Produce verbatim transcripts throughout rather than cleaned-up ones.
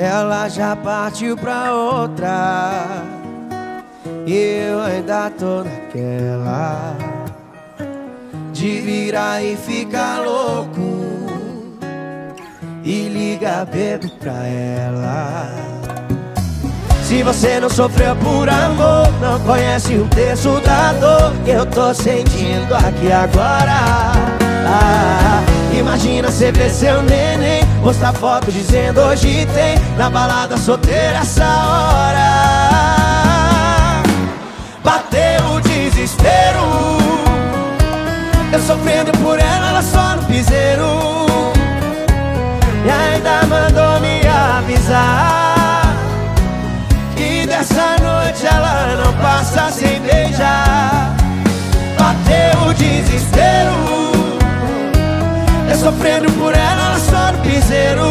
ela já partiu pra outra e eu ainda tô naquela de virar e ficar louco e ligar bebo pra ela. Se você não sofreu por amor, não conhece o preço da dor que eu tô sentindo aqui agora. Ah, imagina cê ver seu neném postar foto dizendo hoje tem na balada solteira essa hora. Bateu o desespero, eu sofrendo por ela, ela só no piseiro, e ainda mandou me avisar que dessa noite ela não passa sem beijar. Bateu o desespero, eu sofrendo por ela, ela só no piseiro,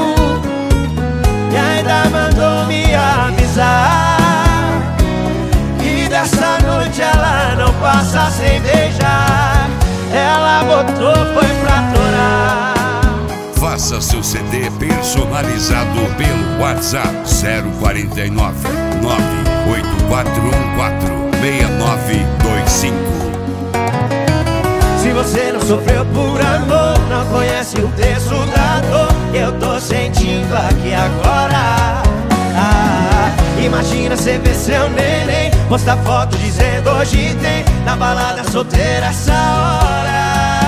e ainda mandou me avisar que dessa noite ela não passa sem beijar. Ela botou, foi pra torar. Faça seu C D personalizado pelo WhatsApp zero quarenta e nove, nove oito quatro um quatro, seis nove dois cinco. Se você não sofreu por amor, não conhece o preço da dor que eu tô sentindo aqui agora. Ah, imagina cê ver seu neném postar foto dizendo hoje tem na balada solteira essa hora.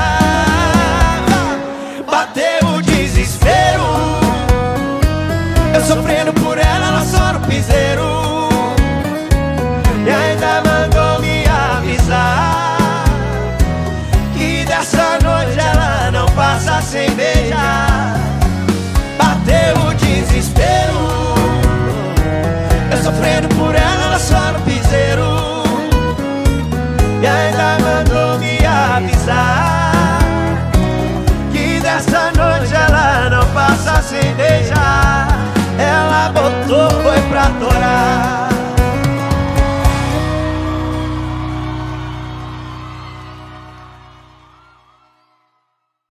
Bateu o desespero, eu sofrendo por ela, ela só no piseiro,